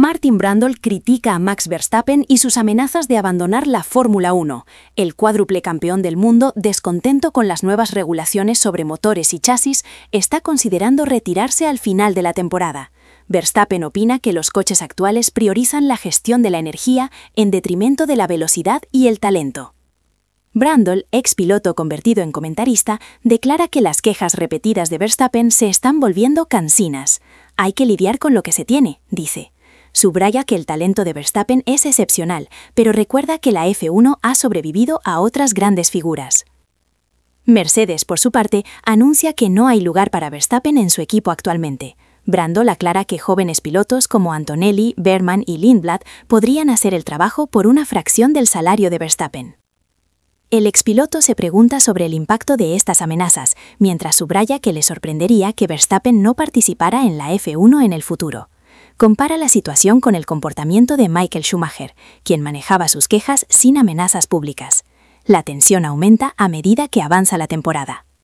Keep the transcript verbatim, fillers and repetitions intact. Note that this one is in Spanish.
Martin Brundle critica a Max Verstappen y sus amenazas de abandonar la Fórmula uno. El cuádruple campeón del mundo, descontento con las nuevas regulaciones sobre motores y chasis, está considerando retirarse al final de la temporada. Verstappen opina que los coches actuales priorizan la gestión de la energía en detrimento de la velocidad y el talento. Brundle, ex piloto convertido en comentarista, declara que las quejas repetidas de Verstappen se están volviendo cansinas. Hay que lidiar con lo que se tiene, dice. Subraya que el talento de Verstappen es excepcional, pero recuerda que la F uno ha sobrevivido a otras grandes figuras. Mercedes, por su parte, anuncia que no hay lugar para Verstappen en su equipo actualmente. Brundle aclara que jóvenes pilotos como Antonelli, Berman y Lindblad podrían hacer el trabajo por una fracción del salario de Verstappen. El expiloto se pregunta sobre el impacto de estas amenazas, mientras subraya que le sorprendería que Verstappen no participara en la F uno en el futuro. Compara la situación con el comportamiento de Michael Schumacher, quien manejaba sus quejas sin amenazas públicas. La tensión aumenta a medida que avanza la temporada.